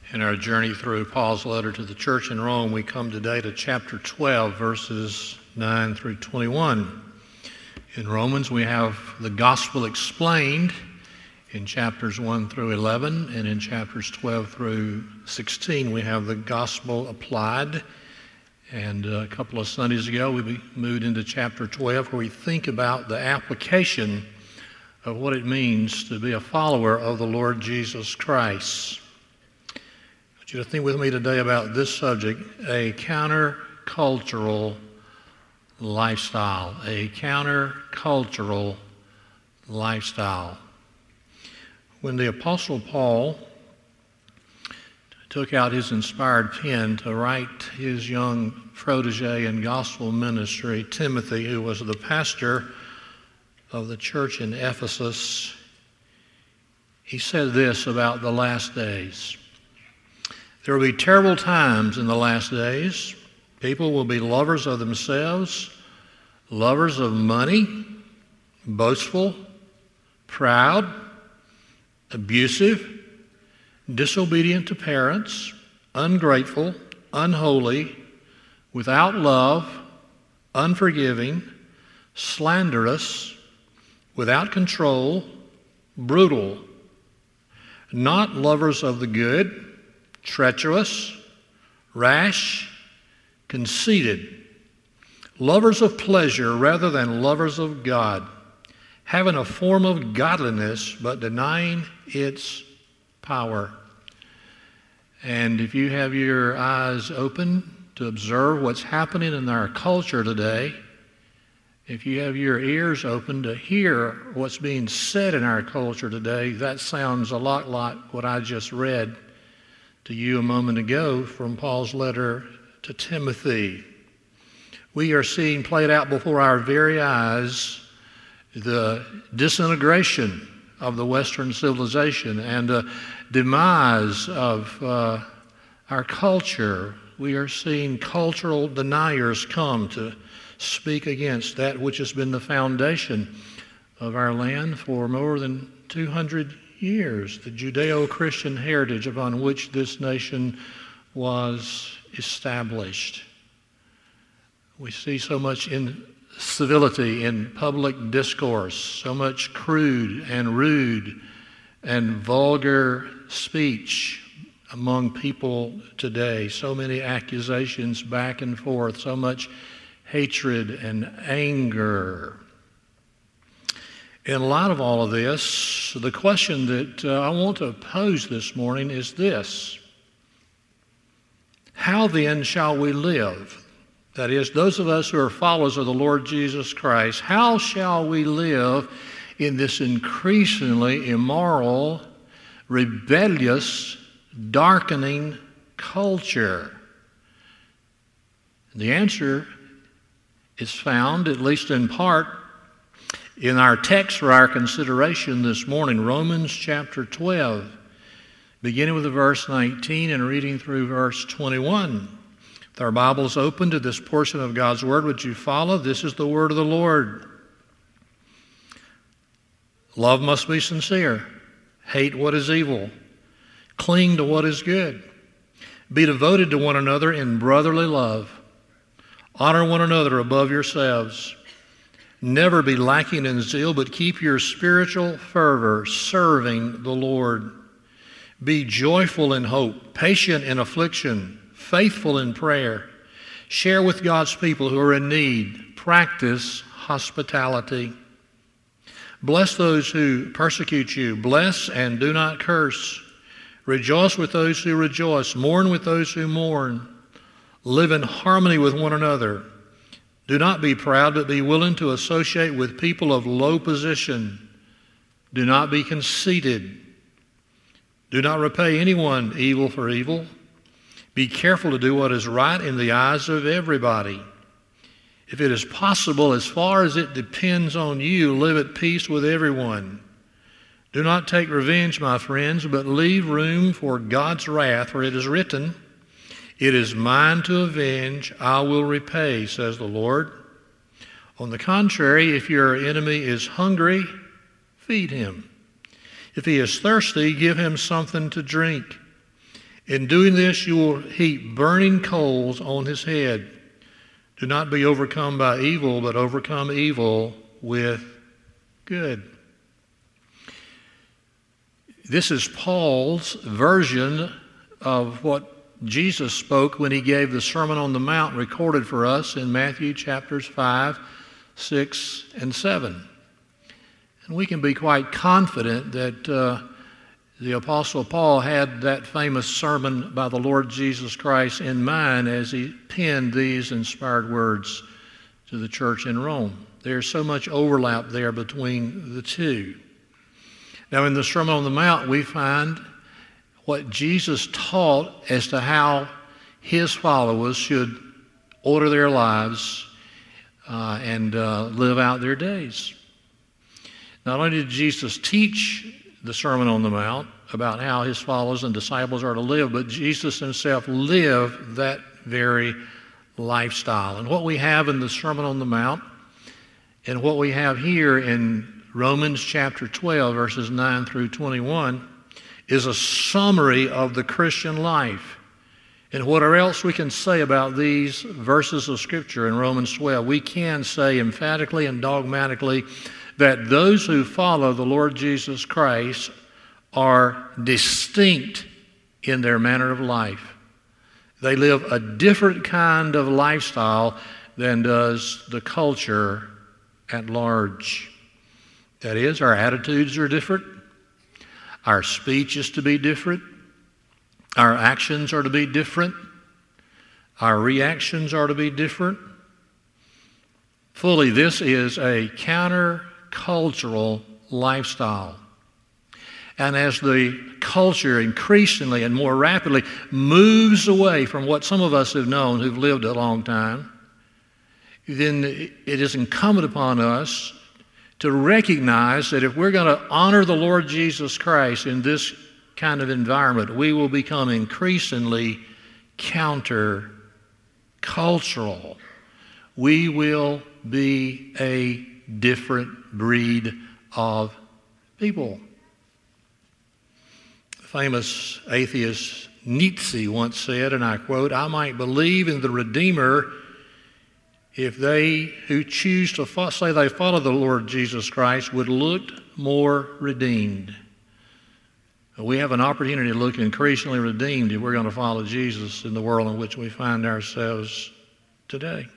In our journey through Paul's letter to the church in Rome, we come today to chapter 12, verses 9 through 21. In Romans, we have the gospel explained in chapters 1 through 11, and in chapters 12 through 16, we have the gospel applied. And a couple of Sundays ago, we moved into chapter 12, where we think about the application of what it means to be a follower of the Lord Jesus Christ. I want you to think with me today about this subject, a countercultural lifestyle. A countercultural lifestyle. When the Apostle Paul took out his inspired pen to write his young protege in gospel ministry, Timothy, who was the pastor of the church in Ephesus, he said this about the last days. There will be terrible times in the last days. People will be lovers of themselves, lovers of money, boastful, proud, abusive, disobedient to parents, ungrateful, unholy, without love, unforgiving, slanderous, without control, brutal, not lovers of the good, treacherous, rash, conceited, lovers of pleasure rather than lovers of God, having a form of godliness but denying its power. And if you have your eyes open to observe what's happening in our culture today, if you have your ears open to hear what's being said in our culture today, that sounds a lot like what I just read to you a moment ago from Paul's letter to Timothy. We are seeing played out before our very eyes the disintegration of the Western civilization and the demise of our culture. We are seeing cultural deniers come to speak against that which has been the foundation of our land for more than 200 years, the Judeo-Christian heritage upon which this nation was established. We see so much incivility in public discourse, so much crude and rude and vulgar speech among people today, so many accusations back and forth, so much hatred and anger. In light of all of this, the question that I want to pose this morning is this: how then shall we live? That is, those of us who are followers of the Lord Jesus Christ, how shall we live in this increasingly immoral, rebellious, darkening culture? The answer is found, at least in part, in our text for our consideration this morning, Romans chapter 12, beginning with verse 19 and reading through verse 21. With our Bibles open to this portion of God's Word, would you follow? This is the word of the Lord. Love must be sincere. Hate what is evil. Cling to what is good. Be devoted to one another in brotherly love. Honor one another above yourselves. Never be lacking in zeal, but keep your spiritual fervor serving the Lord. Be joyful in hope, patient in affliction, faithful in prayer. Share with God's people who are in need. Practice hospitality. Bless those who persecute you. Bless and do not curse. Rejoice with those who rejoice. Mourn with those who mourn. Live in harmony with one another. Do not be proud, but be willing to associate with people of low position. Do not be conceited. Do not repay anyone evil for evil. Be careful to do what is right in the eyes of everybody. If it is possible, as far as it depends on you, live at peace with everyone. Do not take revenge, my friends, but leave room for God's wrath, for it is written, "It is mine to avenge, I will repay," says the Lord. On the contrary, if your enemy is hungry, feed him. If he is thirsty, give him something to drink. In doing this, you will heap burning coals on his head. Do not be overcome by evil, but overcome evil with good. This is Paul's version of what Jesus spoke when he gave the Sermon on the Mount, recorded for us in Matthew chapters 5, 6, and 7. And we can be quite confident that the Apostle Paul had that famous sermon by the Lord Jesus Christ in mind as he penned these inspired words to the church in Rome. There's so much overlap there between the two. Now, in the Sermon on the Mount, we find what Jesus taught as to how his followers should order their lives and live out their days. Not only did Jesus teach the Sermon on the Mount about how his followers and disciples are to live, but Jesus himself lived that very lifestyle. And what we have in the Sermon on the Mount and what we have here in Romans chapter 12, verses 9 through 21, is a summary of the Christian life. And whatever else we can say about these verses of Scripture in Romans 12, we can say emphatically and dogmatically that those who follow the Lord Jesus Christ are distinct in their manner of life. They live a different kind of lifestyle than does the culture at large. That is, our attitudes are different. Our speech is to be different. Our actions are to be different. Our reactions are to be different. Fully, this is a counter-cultural lifestyle. And as the culture increasingly and more rapidly moves away from what some of us have known who've lived a long time, then it is incumbent upon us to recognize that if we're going to honor the Lord Jesus Christ in this kind of environment, we will become increasingly counter-cultural. We will be a different breed of people. The famous atheist Nietzsche once said, and I quote, "I might believe in the Redeemer if they who choose to say they follow the Lord Jesus Christ would look more redeemed." We have an opportunity to look increasingly redeemed if we're going to follow Jesus in the world in which we find ourselves today.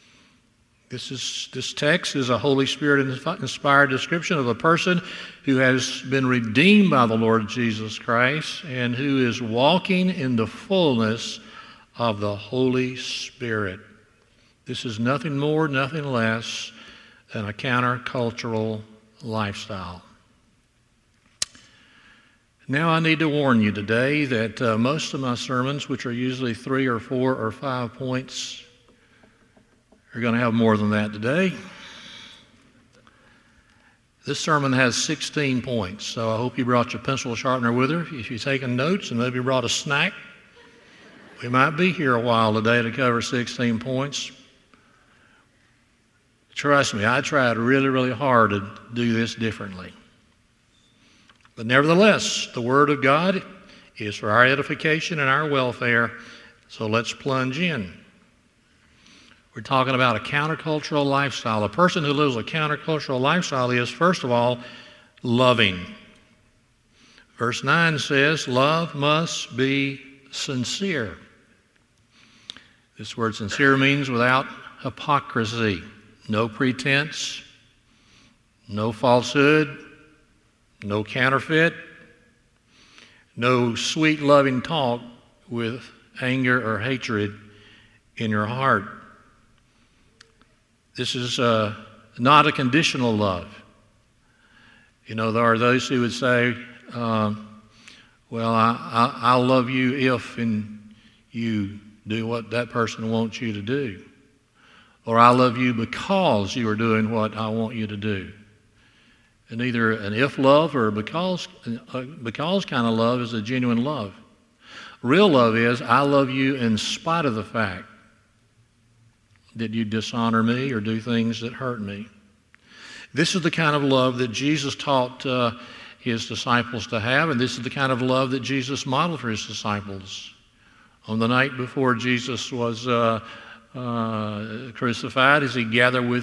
This text is a Holy Spirit-inspired description of a person who has been redeemed by the Lord Jesus Christ and who is walking in the fullness of the Holy Spirit. This is nothing more, nothing less than a countercultural lifestyle. Now I need to warn you today that most of my sermons, which are usually 3 or 4 or 5 points, are going to have more than that today. This sermon has 16 points, so I hope you brought your pencil sharpener with you. If you've taken notes and maybe brought a snack, we might be here a while today to cover 16 points. Trust me, I tried really, really hard to do this differently. But nevertheless, the Word of God is for our edification and our welfare, so let's plunge in. We're talking about a countercultural lifestyle. A person who lives a countercultural lifestyle is, first of all, loving. Verse 9 says, love must be sincere. This word sincere means without hypocrisy. No pretense, no falsehood, no counterfeit, no sweet loving talk with anger or hatred in your heart. This is not a conditional love. You know, there are those who would say, well, I'll love you if and you do what that person wants you to do. Or I love you because you are doing what I want you to do. And either an if love or a because kind of love is a genuine love. Real love is I love you in spite of the fact that you dishonor me or do things that hurt me. This is the kind of love that Jesus taught his disciples to have, and this is the kind of love that Jesus modeled for his disciples. On the night before Jesus was crucified, as he gathered with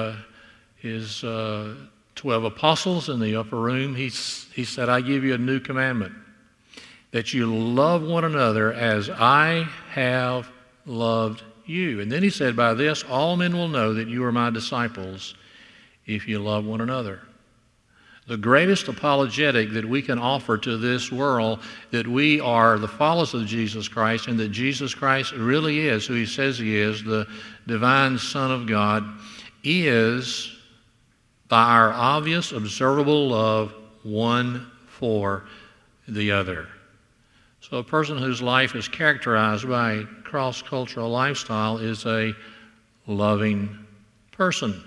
his 12 apostles in the upper room, he said, I give you a new commandment, that you love one another as I have loved you. And then he said, by this all men will know that you are my disciples if you love one another. The greatest apologetic that we can offer to this world, that we are the followers of Jesus Christ and that Jesus Christ really is who he says he is, the divine Son of God, is by our obvious, observable love one for the other. So a person whose life is characterized by a cross-cultural lifestyle is a loving person.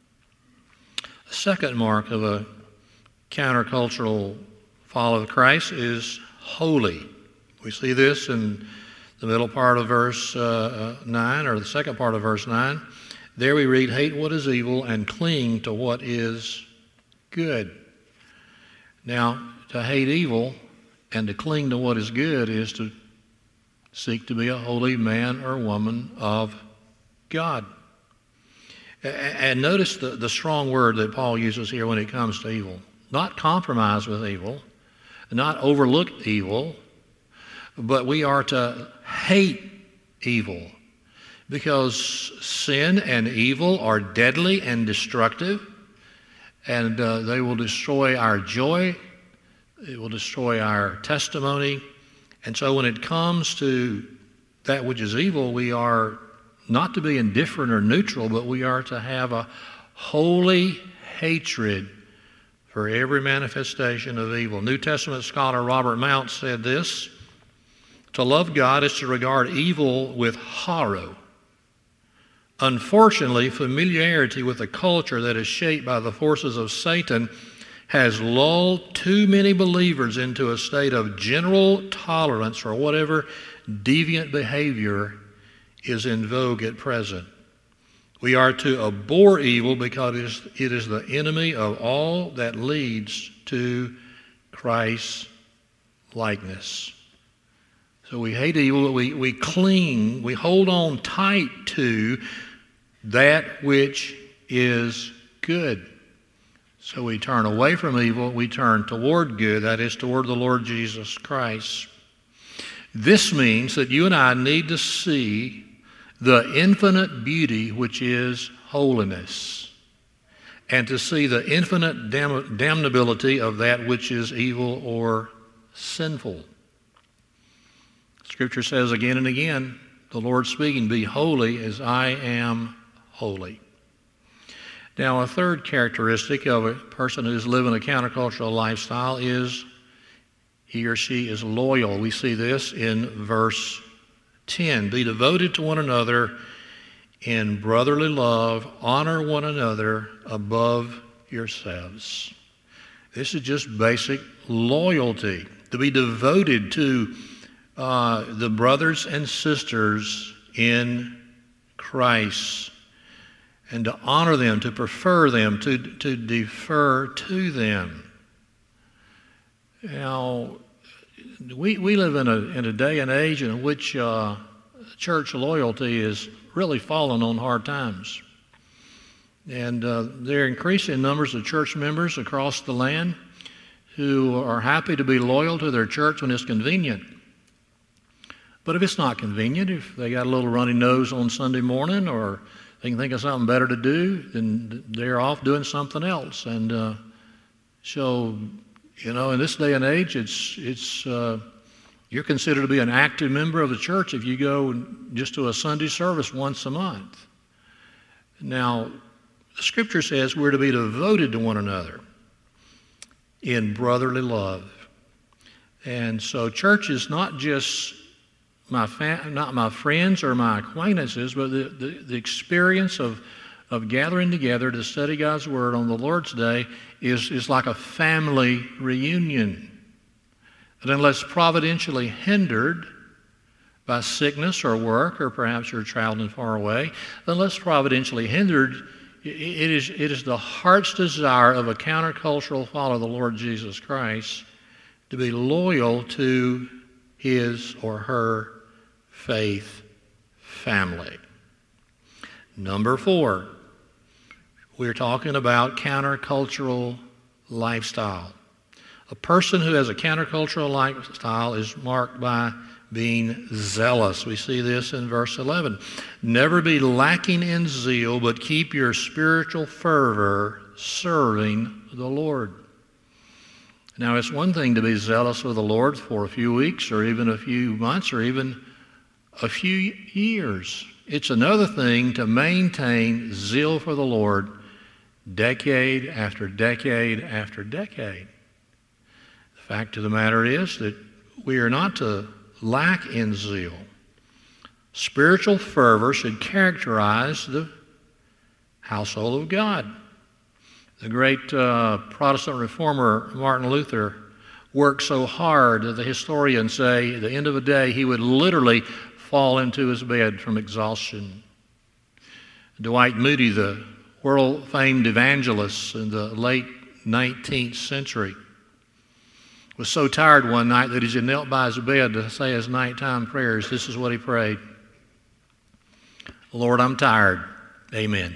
The second mark of a countercultural follower of Christ is holy. We see this in the middle part of verse 9, or the second part of verse 9. There we read, hate what is evil and cling to what is good. Now, to hate evil and to cling to what is good is to seek to be a holy man or woman of God. And notice the strong word that Paul uses here when it comes to evil. Not compromise with evil, not overlook evil, but we are to hate evil, because sin and evil are deadly and destructive, and they will destroy our joy, it will destroy our testimony. And so when it comes to that which is evil, we are not to be indifferent or neutral, but we are to have a holy hatred for every manifestation of evil. New Testament scholar Robert Mount said this, to love God is to regard evil with horror. Unfortunately, familiarity with a culture that is shaped by the forces of Satan has lulled too many believers into a state of general tolerance for whatever deviant behavior is in vogue at present. We are to abhor evil because it is the enemy of all that leads to Christ's likeness. So we hate evil, we cling, we hold on tight to that which is good. So we turn away from evil, we turn toward good, that is, toward the Lord Jesus Christ. This means that you and I need to see the infinite beauty which is holiness, and to see the infinite damnability of that which is evil or sinful. Scripture says again and again, the Lord speaking, be holy as I am holy. Now, a third characteristic of a person who's living a countercultural lifestyle is he or she is loyal. We see this in verse 10. Be devoted to one another in brotherly love. Honor one another above yourselves. This is just basic loyalty. To be devoted to the brothers and sisters in Christ, and to honor them, to prefer them, to defer to them. Now, we live in a day and age in which church loyalty is really fallen on hard times. And there are increasing numbers of church members across the land who are happy to be loyal to their church when it's convenient. But if it's not convenient, if they got a little runny nose on Sunday morning, or they can think of something better to do, then they're off doing something else. And so, you know, in this day and age, it's you're considered to be an active member of the church if you go just to a Sunday service once a month. Now, the Scripture says we're to be devoted to one another in brotherly love. And so church is not just not my friends or my acquaintances, but the experience of gathering together to study God's Word on the Lord's Day is like a family reunion. And unless providentially hindered by sickness or work, or perhaps you're traveling far away, unless providentially hindered, it is the heart's desire of a countercultural follower of the Lord Jesus Christ to be loyal to his or her faith family. Number 4, we're talking about countercultural lifestyle. A person who has a countercultural lifestyle is marked by being zealous. We see this in verse 11. Never be lacking in zeal, but keep your spiritual fervor serving the Lord. Now, it's one thing to be zealous for the Lord for a few weeks or even a few months or even a few years. It's another thing to maintain zeal for the Lord decade after decade after decade. The fact of the matter is that we are not to lack in zeal. Spiritual fervor should characterize the household of God. The great Protestant reformer Martin Luther worked so hard that the historians say at the end of the day he would literally fall into his bed from exhaustion. Dwight Moody, the world-famed evangelist in the late 19th century, was so tired one night that as he knelt by his bed to say his nighttime prayers, this is what he prayed: Lord, I'm tired. Amen.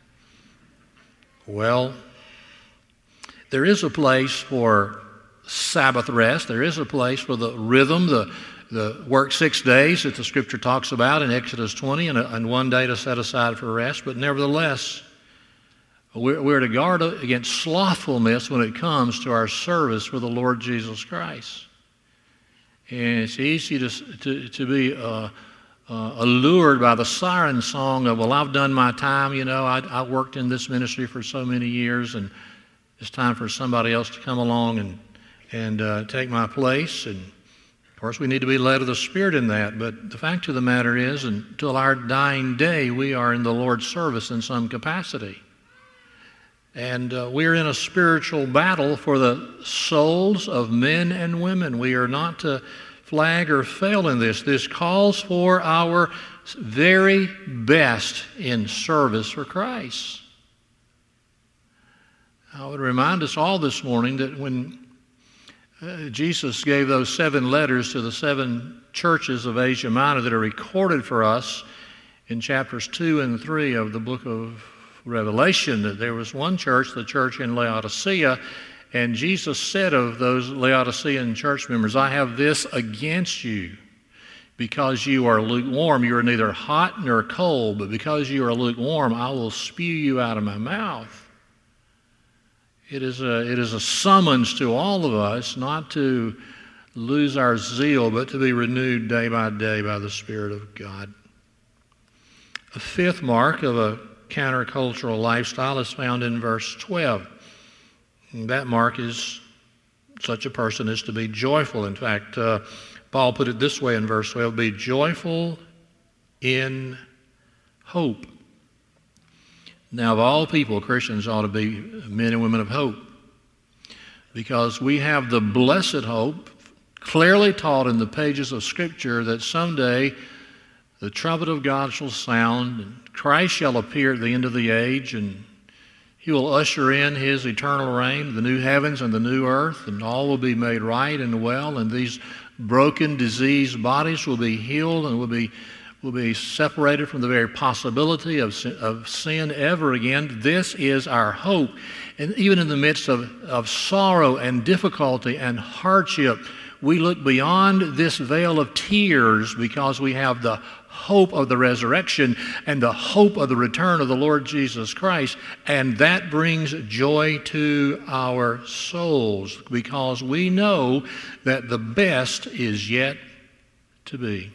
Well, there is a place for Sabbath rest. There is a place for the rhythm, the work 6 days that the Scripture talks about in Exodus 20, and one day to set aside for rest. But nevertheless, we're to guard against slothfulness when it comes to our service for the Lord Jesus Christ. And it's easy to be allured by the siren song of, well, I've done my time, I worked in this ministry for so many years, and it's time for somebody else to come along and take my place. And of course, we need to be led of the Spirit in that. But the fact of the matter is, until our dying day, we are in the Lord's service in some capacity. And we're in a spiritual battle for the souls of men and women. We are not to flag or fail in this. This calls for our very best in service for Christ. I would remind us all this morning that when Jesus gave those 7 letters to the 7 churches of Asia Minor that are recorded for us in chapters 2 and 3 of the book of Revelation, that there was one church, the church in Laodicea, and Jesus said of those Laodicean church members, I have this against you, because you are lukewarm. You are neither hot nor cold, but because you are lukewarm, I will spew you out of my mouth. It is a summons to all of us not to lose our zeal, but to be renewed day by day by the Spirit of God. A 5th mark of a countercultural lifestyle is found in verse 12. And that mark is such a person is to be joyful. In fact, Paul put it this way in verse 12, be joyful in hope. Now, of all people, Christians ought to be men and women of hope, because we have the blessed hope clearly taught in the pages of Scripture that someday the trumpet of God shall sound, and Christ shall appear at the end of the age, and he will usher in his eternal reign, the new heavens and the new earth, and all will be made right and well, and these broken, diseased bodies will be healed and will be separated from the very possibility of sin ever again. This is our hope. And even in the midst of sorrow and difficulty and hardship, we look beyond this veil of tears because we have the hope of the resurrection and the hope of the return of the Lord Jesus Christ, and that brings joy to our souls because we know that the best is yet to be.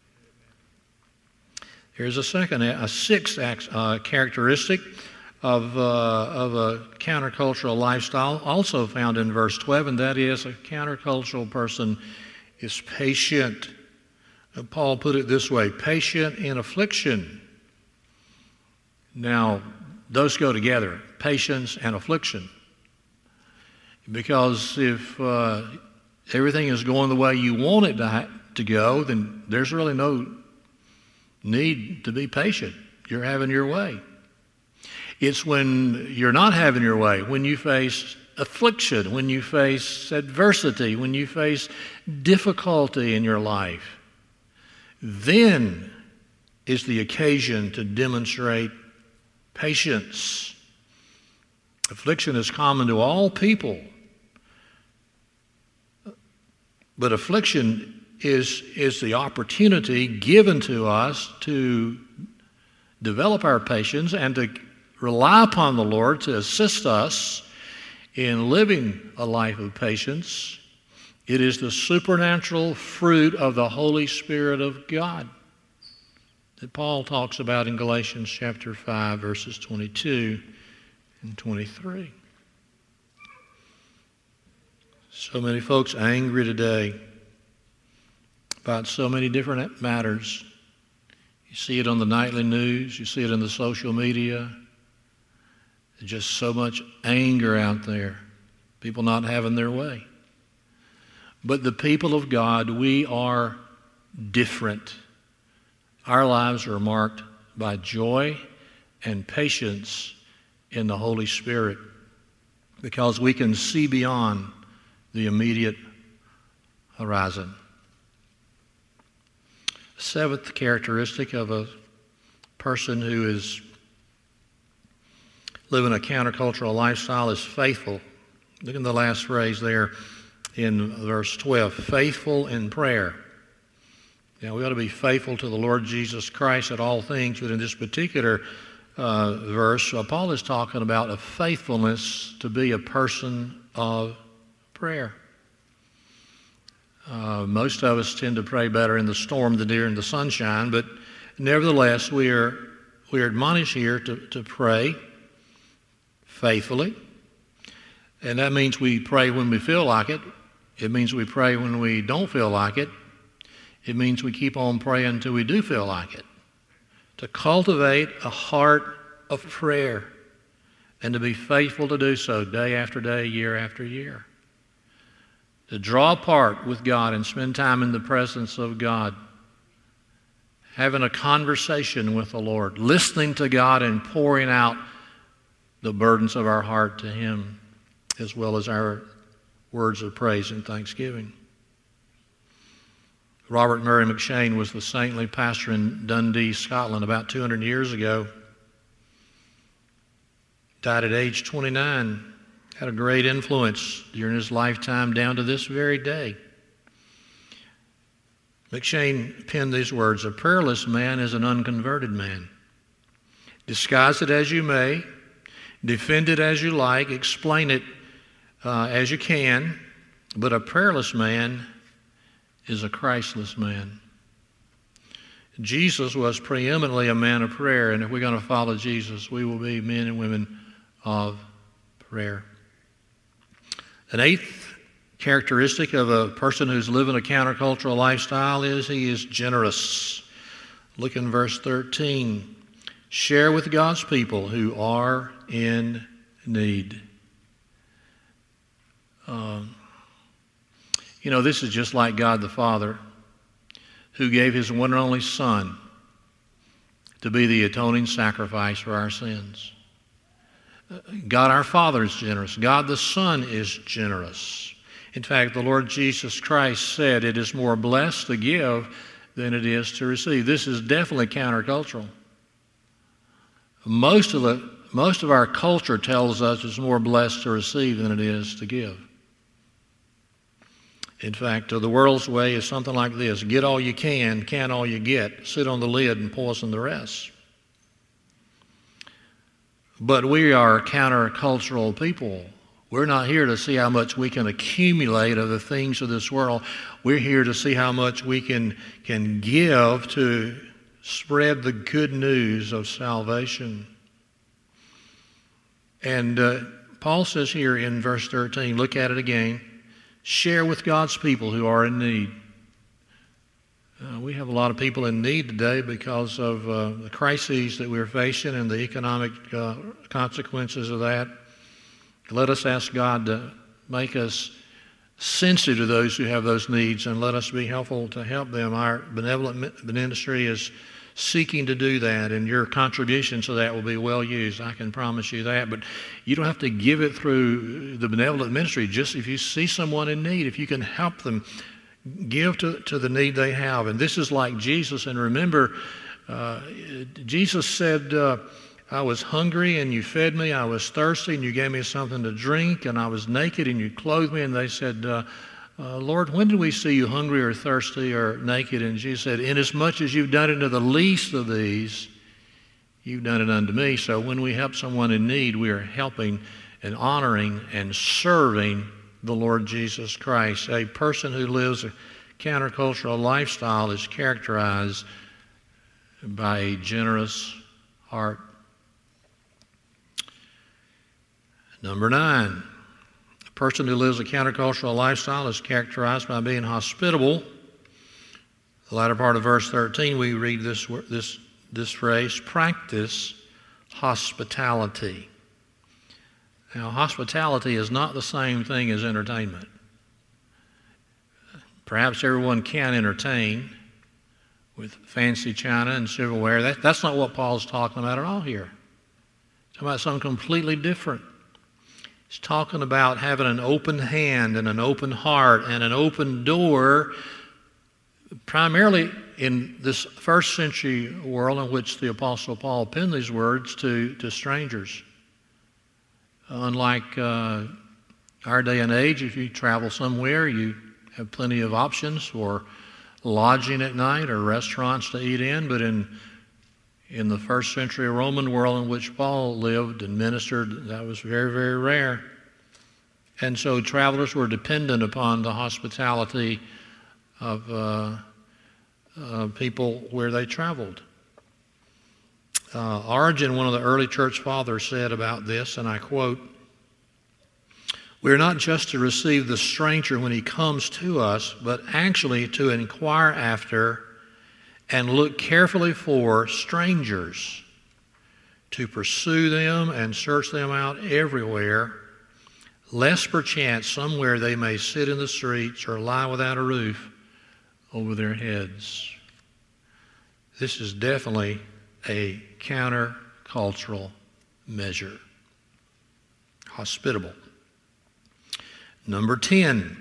Here's a 6th characteristic of a countercultural lifestyle, also found in verse 12, and that is a countercultural person is patient. Paul put it this way, patient in affliction. Now, those go together, patience and affliction. Because if everything is going the way you want it to go, then there's really no need to be patient. You're having your way. It's when you're not having your way, when you face affliction, when you face adversity, when you face difficulty in your life. Then is the occasion to demonstrate patience. Affliction is common to all people, but affliction is the opportunity given to us to develop our patience and to rely upon the Lord to assist us in living a life of patience. It is the supernatural fruit of the Holy Spirit of God that Paul talks about in Galatians chapter 5, verses 22 and 23. So many folks angry today about so many different matters. You see it on the nightly news. You see it in the social media. There's just so much anger out there. People not having their way. But the people of God, we are different. Our lives are marked by joy and patience in the Holy Spirit because we can see beyond the immediate horizon. Seventh characteristic of a person who is living a countercultural lifestyle is faithful. Look at the last phrase there in verse 12, faithful in prayer. Now, we ought to be faithful to the Lord Jesus Christ at all things, but in this particular verse, Paul is talking about a faithfulness to be a person of prayer. Most of us tend to pray better in the storm than during the sunshine, but nevertheless, we are admonished here to pray faithfully. And that means we pray when we feel like it. It means we pray when we don't feel like it. It means we keep on praying until we do feel like it. To cultivate a heart of prayer and to be faithful to do so day after day, year after year. To draw apart with God and spend time in the presence of God. Having a conversation with the Lord. Listening to God and pouring out the burdens of our heart to Him, as well as our words of praise and thanksgiving. Robert Murray McCheyne was the saintly pastor in Dundee, Scotland, about 200 years ago. Died at age 29. Had a great influence during his lifetime down to this very day. McCheyne penned these words, "A prayerless man is an unconverted man. Disguise it as you may, defend it as you like, explain it as you can, but a prayerless man is a Christless man." Jesus was preeminently a man of prayer, and if we're going to follow Jesus, we will be men and women of prayer. An eighth characteristic of a person who's living a countercultural lifestyle is he is generous. Look in verse 13. Share with God's people who are in need. This is just like God the Father, who gave His one and only Son to be the atoning sacrifice for our sins. God our Father is generous. God the Son is generous. In fact, the Lord Jesus Christ said it is more blessed to give than it is to receive. This is definitely countercultural. Most of our culture tells us it's more blessed to receive than it is to give. In fact, the world's way is something like this: get all you can all you get, sit on the lid and poison the rest. But we are countercultural people. We're not here to see how much we can accumulate of the things of this world. We're here to see how much we can give to spread the good news of salvation. And Paul says here in verse 13, look at it again, share with God's people who are in need. We have a lot of people in need today because of the crises that we're facing and the economic consequences of that. Let us ask God to make us sensitive to those who have those needs and let us be helpful to help them. Our benevolent ministry is seeking to do that, and your contribution to that will be well used. I can promise you that. But you don't have to give it through the benevolent ministry. Just if you see someone in need, if you can help them, give to the need they have. And this is like Jesus. And remember, Jesus said, I was hungry and you fed me. I was thirsty and you gave me something to drink. And I was naked and you clothed me. And they said, Lord, when did we see you hungry or thirsty or naked? And Jesus said, inasmuch as you've done it to the least of these, you've done it unto me. So when we help someone in need, we are helping and honoring and serving the Lord Jesus Christ. A person who lives a countercultural lifestyle is characterized by a generous heart. Number 9. A person who lives a countercultural lifestyle is characterized by being hospitable. The latter part of verse 13, we read this phrase, practice hospitality. Now, hospitality is not the same thing as entertainment. Perhaps everyone can entertain with fancy china and silverware. That's not what Paul's talking about at all here. He's talking about something completely different. He's talking about having an open hand and an open heart and an open door, primarily in this first century world in which the Apostle Paul penned these words to strangers. Unlike our day and age, if you travel somewhere, you have plenty of options for lodging at night or restaurants to eat in. But in the first century Roman world in which Paul lived and ministered, that was very, very rare. And so travelers were dependent upon the hospitality of people where they traveled. Origen, one of the early church fathers, said about this, and I quote, "We are not just to receive the stranger when he comes to us, but actually to inquire after and look carefully for strangers, to pursue them and search them out everywhere, lest perchance somewhere they may sit in the streets or lie without a roof over their heads." This is definitely a counter-cultural measure. Hospitable. Number 10.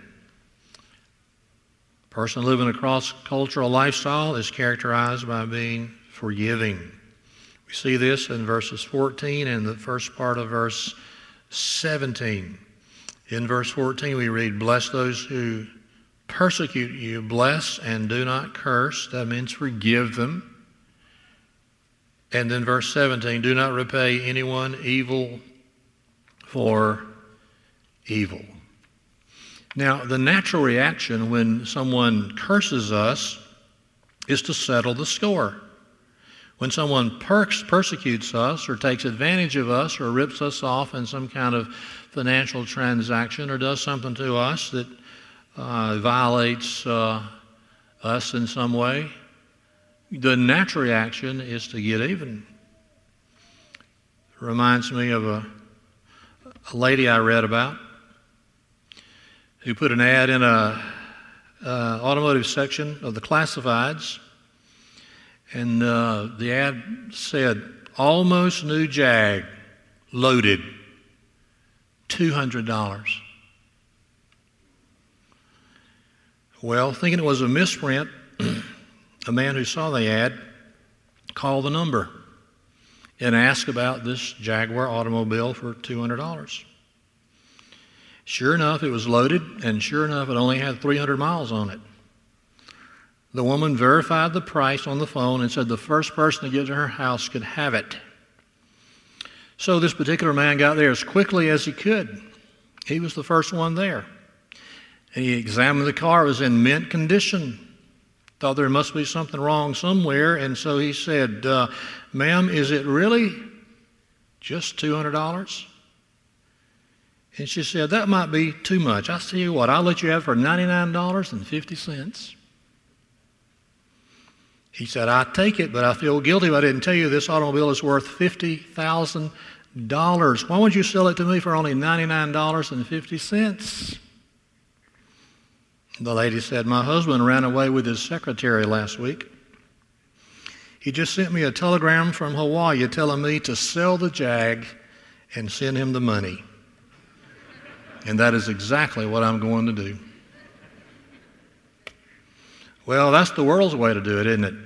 A person living a cross-cultural lifestyle is characterized by being forgiving. We see this in verses 14 and the first part of verse 17. In verse 14 we read, "Bless those who persecute you, bless and do not curse." That means forgive them. And then verse 17, "Do not repay anyone evil for evil." Now, the natural reaction when someone curses us is to settle the score. When someone persecutes us or takes advantage of us or rips us off in some kind of financial transaction or does something to us that violates us in some way, the natural reaction is to get even. It reminds me of a lady I read about who put an ad in a automotive section of the classifieds, and the ad said, "Almost new Jag, loaded, $200. Well, thinking it was a misprint, a man who saw the ad called the number and asked about this Jaguar automobile for $200. Sure enough, it was loaded, and sure enough, it only had 300 miles on it. The woman verified the price on the phone and said the first person to get to her house could have it. So this particular man got there as quickly as he could. He was the first one there. And he examined the car. It was in mint condition. Thought there must be something wrong somewhere, and so he said, "Ma'am, is it really just $200? And she said, "That might be too much. I'll tell you what, I'll let you have it for $99.50. He said, "I take it, but I feel guilty if I didn't tell you this automobile is worth $50,000. Why won't you sell it to me for only $99.50? The lady said, "My husband ran away with his secretary last week. He just sent me a telegram from Hawaii telling me to sell the Jag and send him the money. And that is exactly what I'm going to do. Well, that's the world's way to do it, isn't it?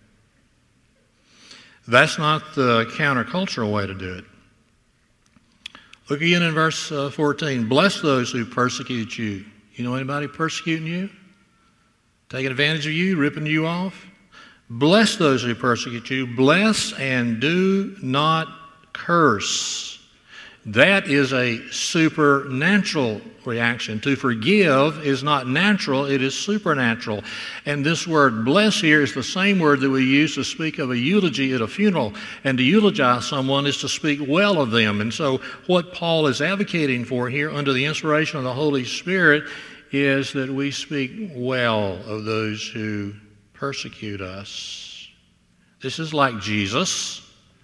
That's not the countercultural way to do it. Look again in verse 14. Bless those who persecute you. You know anybody persecuting you? Taking advantage of you, ripping you off? Bless those who persecute you. Bless and do not curse. That is a supernatural reaction. To forgive is not natural, it is supernatural. And this word bless here is the same word that we use to speak of a eulogy at a funeral. And to eulogize someone is to speak well of them. And so what Paul is advocating for here under the inspiration of the Holy Spirit is that we speak well of those who persecute us. This is like Jesus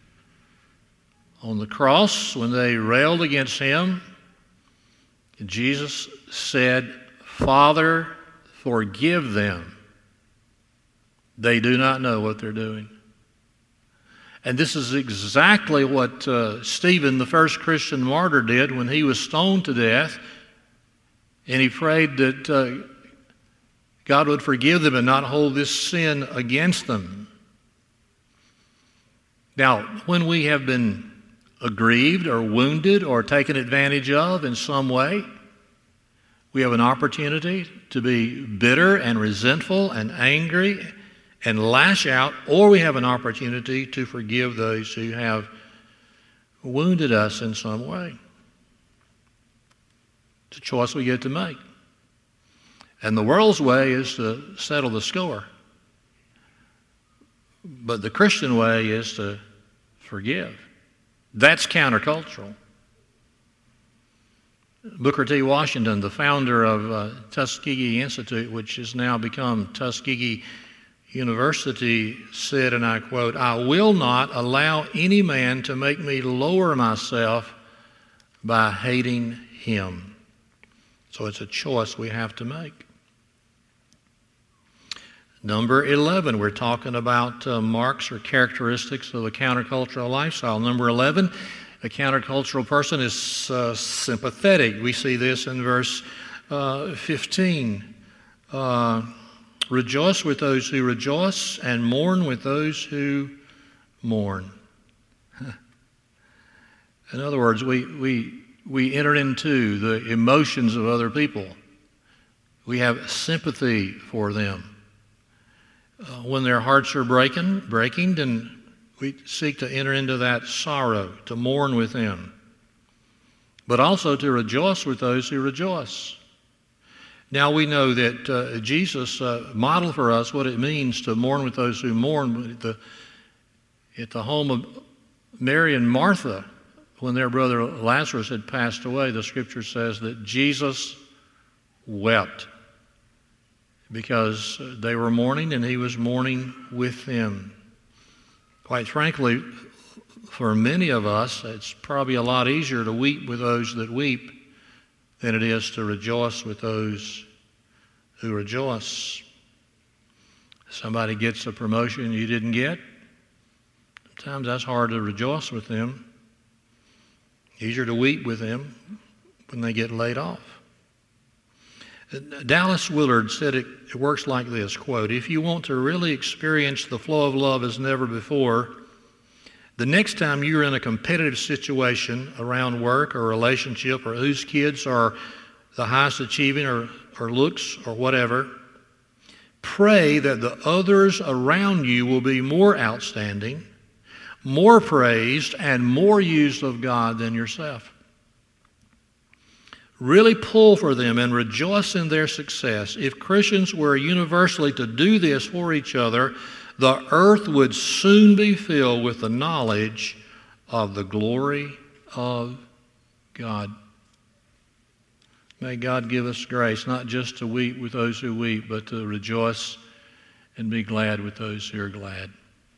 on the cross when they railed against him. Jesus said, Father, forgive them. They do not know what they're doing. And this is exactly what Stephen, the first Christian martyr, did when he was stoned to death. And he prayed that God would forgive them and not hold this sin against them. Now, when we have been aggrieved or wounded or taken advantage of in some way, we have an opportunity to be bitter and resentful and angry and lash out, or we have an opportunity to forgive those who have wounded us in some way. It's a choice we get to make. And the world's way is to settle the score. But the Christian way is to forgive. That's countercultural. Booker T. Washington, the founder of Tuskegee Institute, which has now become Tuskegee University, said, and I quote, "I will not allow any man to make me lower myself by hating him." So it's a choice we have to make. Number 11, we're talking about marks or characteristics of a countercultural lifestyle. Number 11, a countercultural person is sympathetic. We see this in verse 15. Rejoice with those who rejoice and mourn with those who mourn. In other words, we enter into the emotions of other people. We have sympathy for them. When their hearts are breaking, then we seek to enter into that sorrow, to mourn with them, but also to rejoice with those who rejoice. Now we know that Jesus modeled for us what it means to mourn with those who mourn. At the home of Mary and Martha, when their brother Lazarus had passed away, the Scripture says that Jesus wept, because they were mourning and he was mourning with them. Quite frankly, for many of us, it's probably a lot easier to weep with those that weep than it is to rejoice with those who rejoice. Somebody gets a promotion you didn't get. Sometimes that's hard to rejoice with them. Easier to weep with them when they get laid off. Dallas Willard said it works like this, quote, "If you want to really experience the flow of love as never before, the next time you're in a competitive situation around work or relationship or whose kids are the highest achieving or looks or whatever, pray that the others around you will be more outstanding, more praised, and more used of God than yourself. Really pull for them and rejoice in their success. If Christians were universally to do this for each other, the earth would soon be filled with the knowledge of the glory of God." May God give us grace not just to weep with those who weep, but to rejoice and be glad with those who are glad.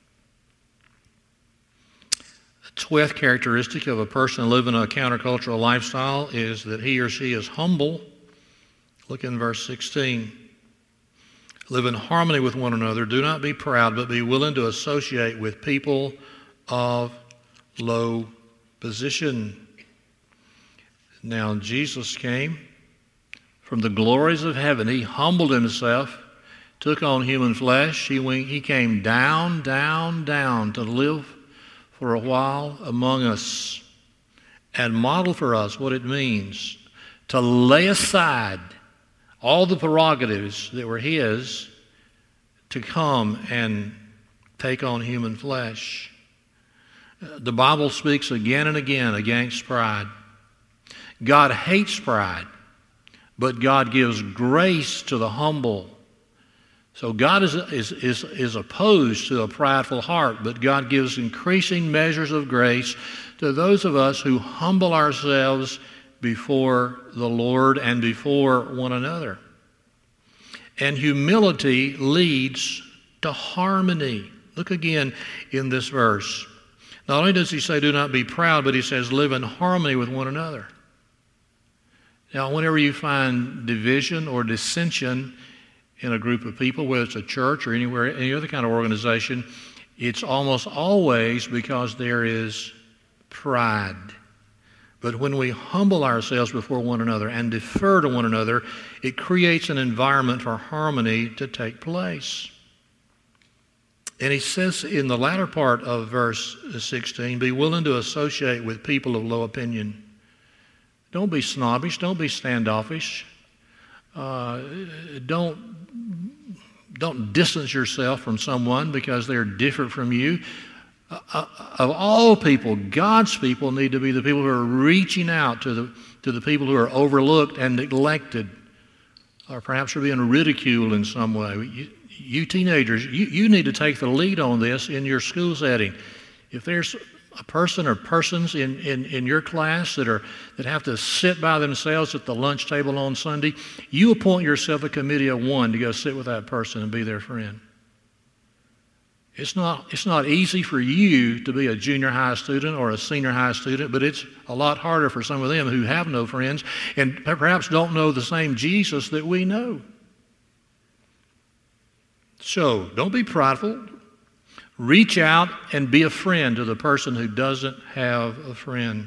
The 12th characteristic of a person living a countercultural lifestyle is that he or she is humble. Look in verse 16. Live in harmony with one another. Do not be proud, but be willing to associate with people of low position. Now, Jesus came from the glories of heaven. He humbled himself, took on human flesh. He came down to live for a while among us and model for us what it means to lay aside all the prerogatives that were his to come and take on human flesh. The Bible speaks again and again against pride. God hates pride, but God gives grace to the humble. So God is opposed to a prideful heart, but God gives increasing measures of grace to those of us who humble ourselves before the Lord and before one another. And humility leads to harmony. Look again in this verse. Not only does he say, do not be proud, but he says, live in harmony with one another. Now, whenever you find division or dissension in a group of people, whether it's a church or anywhere, any other kind of organization, it's almost always because there is pride. But when we humble ourselves before one another and defer to one another, it creates an environment for harmony to take place. And he says in the latter part of verse 16, be willing to associate with people of low opinion. Don't be snobbish. Don't be standoffish. Don't distance yourself from someone because they're different from you. Of all people, God's people need to be the people who are reaching out to the people who are overlooked and neglected, or perhaps are being ridiculed in some way. You teenagers, you need to take the lead on this in your school setting. If there's a person or persons in your class that have to sit by themselves at the lunch table on Sunday, you appoint yourself a committee of one to go sit with that person and be their friend. It's not easy for you to be a junior high student or a senior high student, but it's a lot harder for some of them who have no friends and perhaps don't know the same Jesus that we know. So don't be prideful. Reach out and be a friend to the person who doesn't have a friend.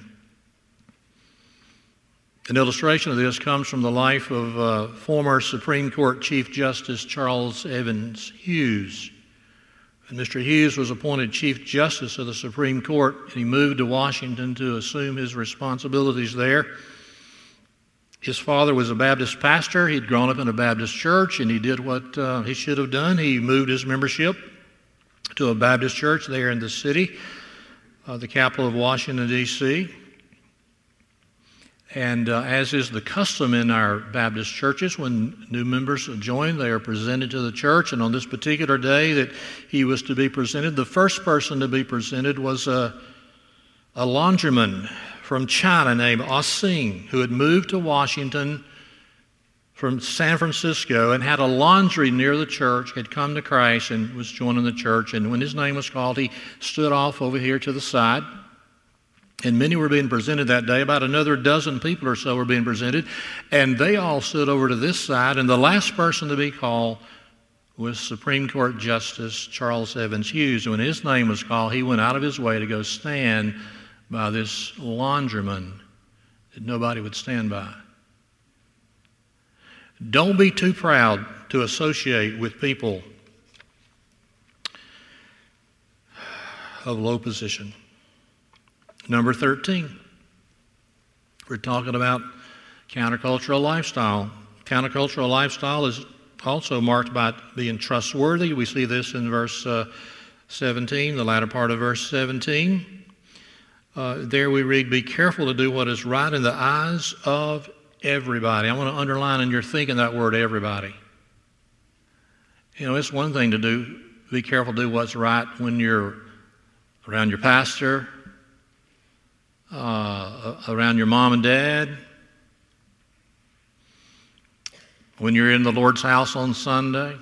An illustration of this comes from the life of former Supreme Court Chief Justice Charles Evans Hughes. And Mr. Hughes was appointed Chief Justice of the Supreme Court, and he moved to Washington to assume his responsibilities there. His father was a Baptist pastor. He'd grown up in a Baptist church, and he did what he should have done. He moved his membership to a Baptist church there in the city, the capital of Washington, D.C. And as is the custom in our Baptist churches, when new members join, they are presented to the church. And on this particular day that he was to be presented, the first person to be presented was a laundryman from China named Osing, who had moved to Washington from San Francisco and had a laundry near the church, had come to Christ and was joining the church. And when his name was called, he stood off over here to the side. And many were being presented that day. About another dozen people or so were being presented. And they all stood over to this side. And the last person to be called was Supreme Court Justice Charles Evans Hughes. And when his name was called, he went out of his way to go stand by this laundryman that nobody would stand by. Don't be too proud to associate with people of low position. Number 13, we're talking about countercultural lifestyle. Countercultural lifestyle is also marked by being trustworthy. We see this in verse 17, the latter part of verse 17. There we read, be careful to do what is right in the eyes of everybody. I want to underline in your thinking that word everybody. You know, it's one thing to be careful to do what's right when you're around your pastor, around your mom and dad, when you're in the Lord's house on Sunday.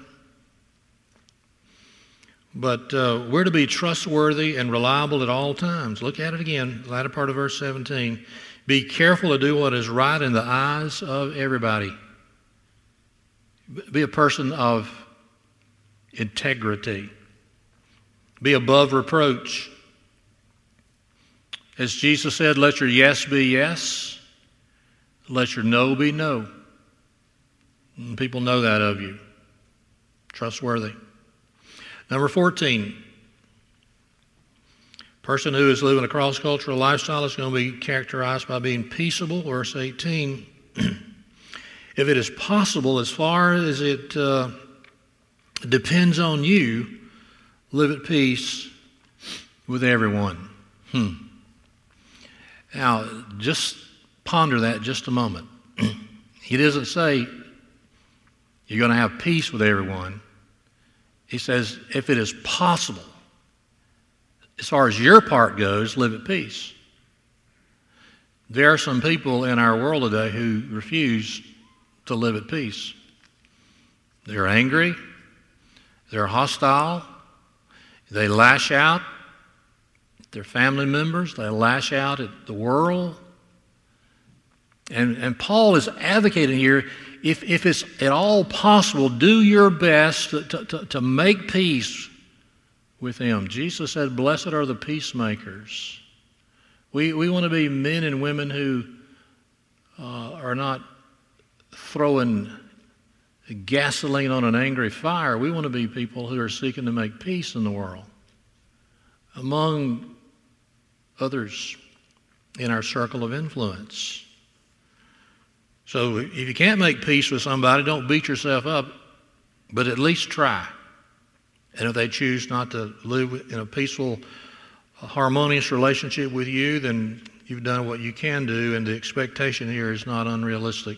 But we're to be trustworthy and reliable at all times. Look at it again, the latter part of verse 17. Be careful to do what is right in the eyes of everybody. Be a person of integrity. Be above reproach. As Jesus said, let your yes be yes, let your no be no. And people know that of you. Trustworthy. Number 14. Person who is living a cross-cultural lifestyle is going to be characterized by being peaceable. Verse 18. If it is possible, as far as it depends on you, live at peace with everyone. Now, just ponder that just a moment. He doesn't say you're going to have peace with everyone. He says, if it is possible, as far as your part goes, live at peace. There are some people in our world today who refuse to live at peace. They're angry. They're hostile. They lash out at their family members. They lash out at the world. And Paul is advocating here, if it's at all possible, do your best to make peace with them. Jesus said, blessed are the peacemakers. We want to be men and women who are not throwing gasoline on an angry fire. We want to be people who are seeking to make peace in the world among others in our circle of influence. So if you can't make peace with somebody, don't beat yourself up, but at least try. And if they choose not to live in a peaceful, harmonious relationship with you, then you've done what you can do, and the expectation here is not unrealistic.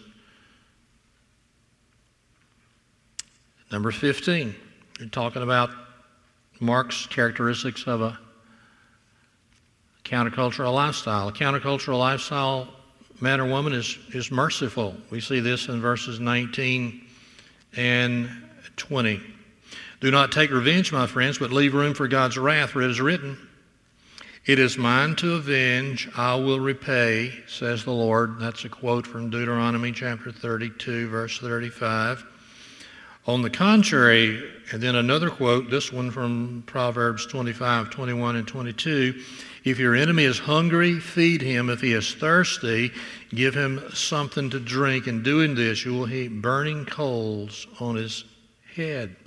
Number 15, you're talking about marks, characteristics of a countercultural lifestyle. A countercultural lifestyle, man or woman, is merciful. We see this in verses 19 and 20. Do not take revenge, my friends, but leave room for God's wrath, for it is written, it is mine to avenge, I will repay, says the Lord. That's a quote from Deuteronomy chapter 32, verse 35. On the contrary, and then another quote, this one from Proverbs 25, 21, and 22. If your enemy is hungry, feed him. If he is thirsty, give him something to drink. In doing this, you will heap burning coals on his head.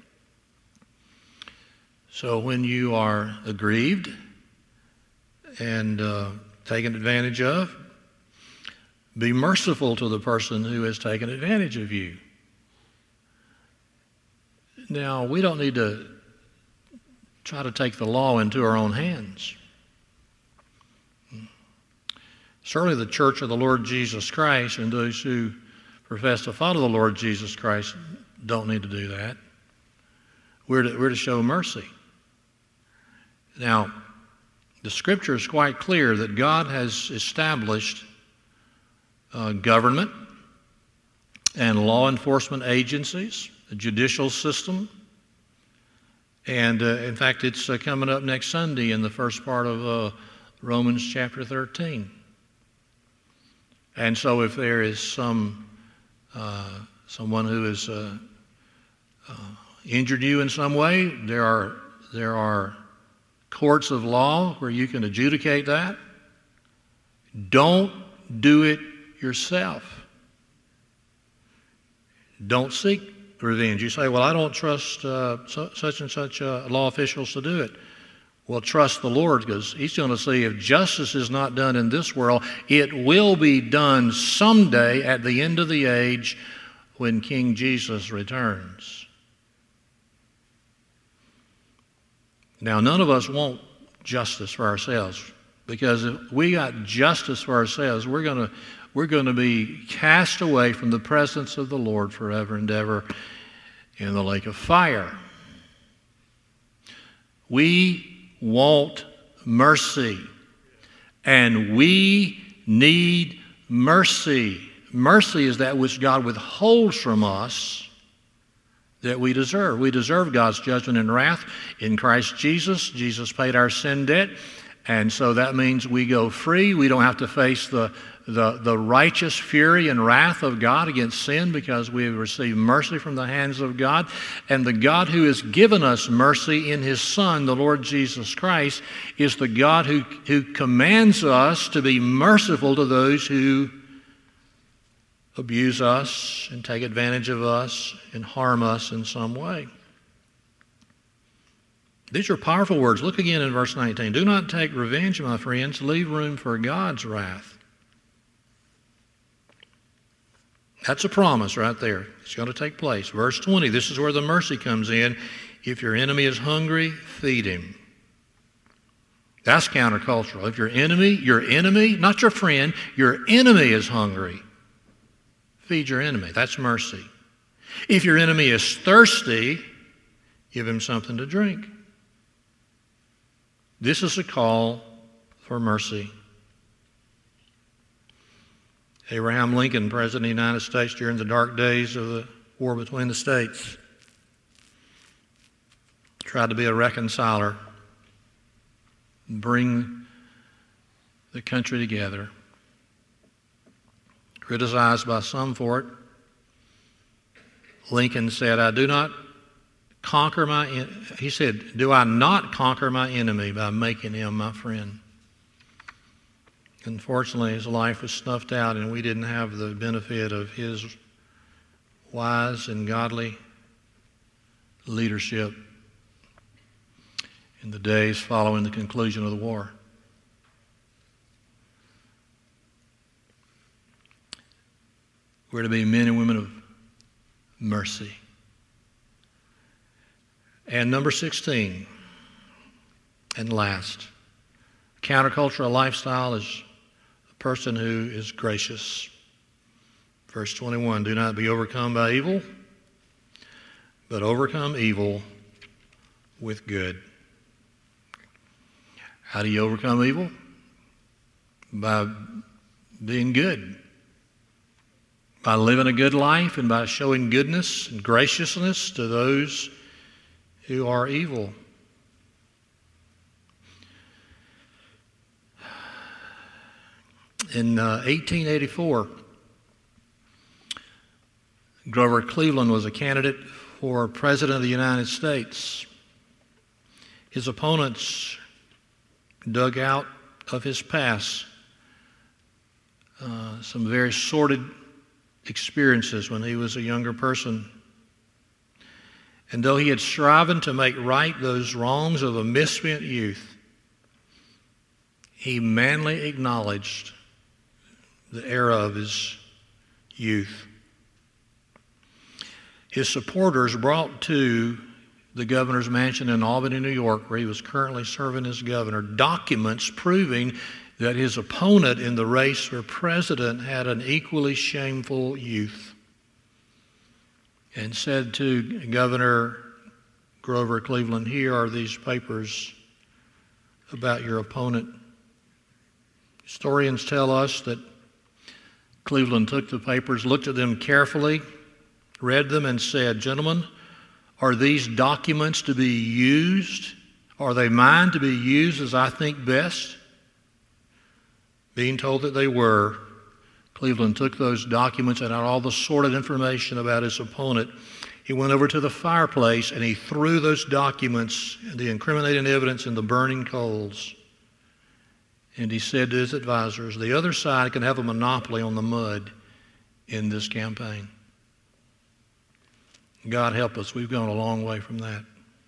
So when you are aggrieved and taken advantage of, be merciful to the person who has taken advantage of you. Now, we don't need to try to take the law into our own hands. Certainly the Church of the Lord Jesus Christ and those who profess to follow the Lord Jesus Christ don't need to do that. We're to show mercy. Now, the Scripture is quite clear that God has established government and law enforcement agencies, the judicial system, and in fact, it's coming up next Sunday in the first part of Romans chapter 13. And so if there is someone who has injured you in some way, there are courts of law where you can adjudicate that. Don't do it yourself. Don't seek revenge. You say, well, I don't trust such and such law officials to do it. Well, trust the Lord, because He's going to see if justice is not done in this world, it will be done someday at the end of the age when King Jesus returns. Now, none of us want justice for ourselves, because if we got justice for ourselves, we're going to be cast away from the presence of the Lord forever and ever in the lake of fire. We want mercy, and we need mercy. Mercy is that which God withholds from us that we deserve. We deserve God's judgment and wrath in Christ Jesus. Jesus paid our sin debt, and so that means we go free. We don't have to face the the righteous fury and wrath of God against sin because we have received mercy from the hands of God. And the God who has given us mercy in His Son, the Lord Jesus Christ, is the God who commands us to be merciful to those who abuse us and take advantage of us and harm us in some way. These are powerful words. Look again in verse 19. Do not take revenge, my friends. Leave room for God's wrath. That's a promise right there. It's going to take place. Verse 20, this is where the mercy comes in. If your enemy is hungry, feed him. That's countercultural. If your enemy, not your friend, your enemy is hungry, feed your enemy. That's mercy. If your enemy is thirsty, give him something to drink. This is a call for mercy. Abraham Lincoln, President of the United States during the dark days of the war between the states, tried to be a reconciler, bring the country together. Criticized by some for it, Lincoln said, do I not conquer my enemy by making him my friend? Unfortunately, his life was snuffed out, and we didn't have the benefit of his wise and godly leadership in the days following the conclusion of the war. We're to be men and women of mercy. And number 16, and last, countercultural lifestyle is a person who is gracious. Verse 21, do not be overcome by evil, but overcome evil with good. How do you overcome evil? By being good. By living a good life and by showing goodness and graciousness to those who are evil. In 1884, Grover Cleveland was a candidate for President of the United States. His opponents dug out of his past some very sordid experiences when he was a younger person. And though he had striven to make right those wrongs of a misspent youth, he manly acknowledged the era of his youth. His supporters brought to the governor's mansion in Albany, New York, where he was currently serving as governor, documents proving that his opponent in the race for president had an equally shameful youth, and said to Governor Grover Cleveland, here are these papers about your opponent. Historians tell us that Cleveland took the papers, looked at them carefully, read them, and said, gentlemen, are these documents to be used? Are they mine to be used as I think best? Being told that they were, Cleveland took those documents and had all the sordid information about his opponent. He went over to the fireplace and he threw those documents and the incriminating evidence in the burning coals. And he said to his advisors, the other side can have a monopoly on the mud in this campaign. God help us, we've gone a long way from that.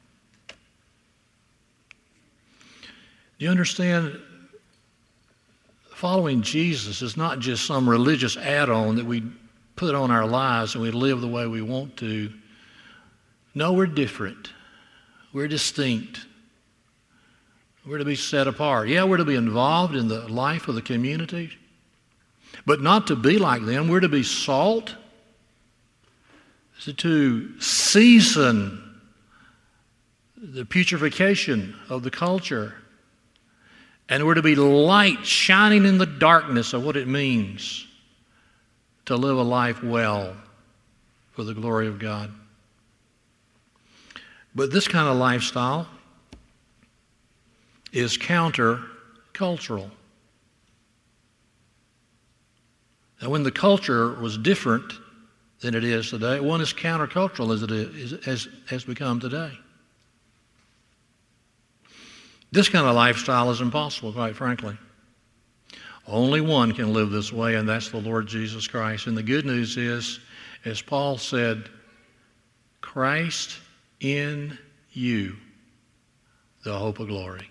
Do you understand? Following Jesus is not just some religious add-on that we put on our lives and we live the way we want to. No, we're different. We're distinct. We're to be set apart. Yeah, we're to be involved in the life of the community, but not to be like them. We're to be salt, to season the putrefaction of the culture. And we're to be light shining in the darkness of what it means to live a life well for the glory of God. But this kind of lifestyle is counter-cultural. And when the culture was different than it is today, it wasn't as countercultural as it is, has become today. This kind of lifestyle is impossible, quite frankly. Only one can live this way, and that's the Lord Jesus Christ. And the good news is, as Paul said, Christ in you, the hope of glory.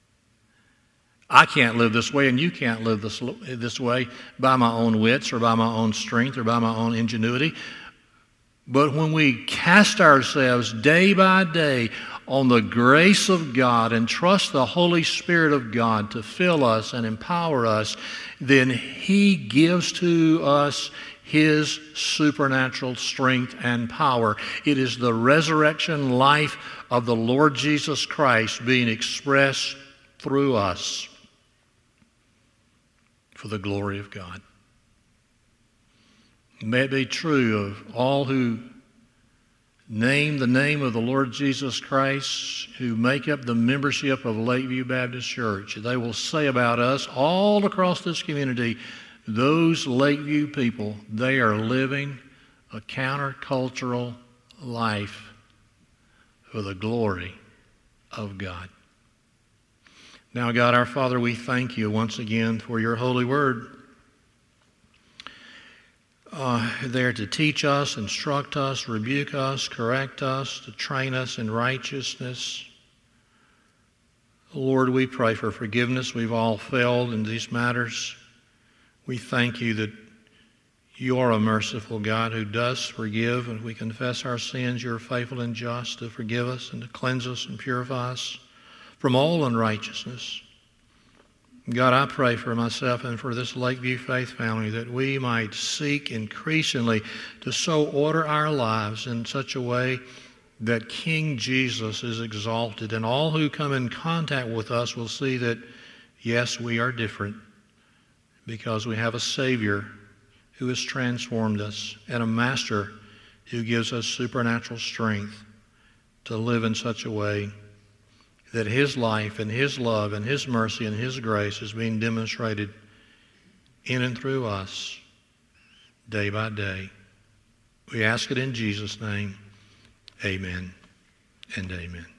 I can't live this way, and you can't live this way by my own wits or by my own strength or by my own ingenuity. But when we cast ourselves day by day on the grace of God and trust the Holy Spirit of God to fill us and empower us, then He gives to us His supernatural strength and power. It is the resurrection life of the Lord Jesus Christ being expressed through us for the glory of God. May it be true of all who name the name of the Lord Jesus Christ, who make up the membership of Lakeview Baptist Church. They will say about us all across this community, those Lakeview people, they are living a countercultural life for the glory of God. Now, God, our Father, we thank you once again for your holy word. There to teach us, instruct us, rebuke us, correct us, to train us in righteousness. Lord, we pray for forgiveness. We've all failed in these matters. We thank you that you are a merciful God who does forgive, and we confess our sins. You're faithful and just to forgive us and to cleanse us and purify us from all unrighteousness. God, I pray for myself and for this Lakeview Faith family that we might seek increasingly to so order our lives in such a way that King Jesus is exalted, and all who come in contact with us will see that, yes, we are different because we have a Savior who has transformed us and a Master who gives us supernatural strength to live in such a way that His life and His love and His mercy and His grace is being demonstrated in and through us day by day. We ask it in Jesus' name. Amen and amen.